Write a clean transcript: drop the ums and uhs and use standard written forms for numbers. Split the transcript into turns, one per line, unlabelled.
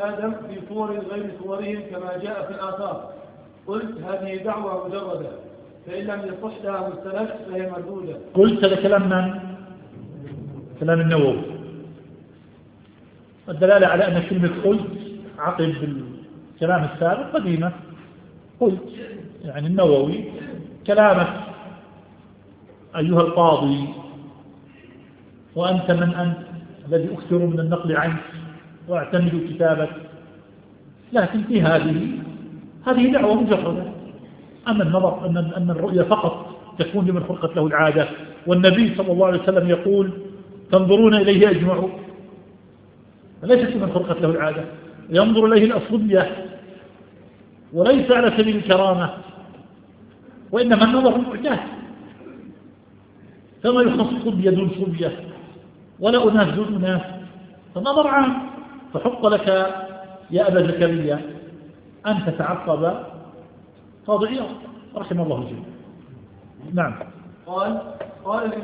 آدم في صور غير صورهم كما جاء في الآثار. قلت هذه دعوة مجردة، فإن لم يصح لها مستند فهي مردودة.
قلت هذا كلام من؟ كلام النووي. الدلالة على أن كلمة قلت عقب الكلام السابق قديمة. قلت يعني النووي كلامك أيها القاضي، وأنت من أنت الذي أكثر من النقل عنك واعتمد كتابك، لكن في هذه دعوة مجردة. أما النظر أن الرؤية فقط تكون لمن خلقت له العادة، والنبي صلى الله عليه وسلم يقول تنظرون إليه أجمعوا، ليست لمن خلقت له العادة، ينظر إليه الأصلية وليس على سبيل الكرامة، وإنما النظر المعتاد، فما يخص صبية دون صبية ولا أناس دون أناس، فالنظر عام. فحق لك يا أبا زكريا أن تتعقب قاضي عياض رحمه الله الجميع. نعم.
قال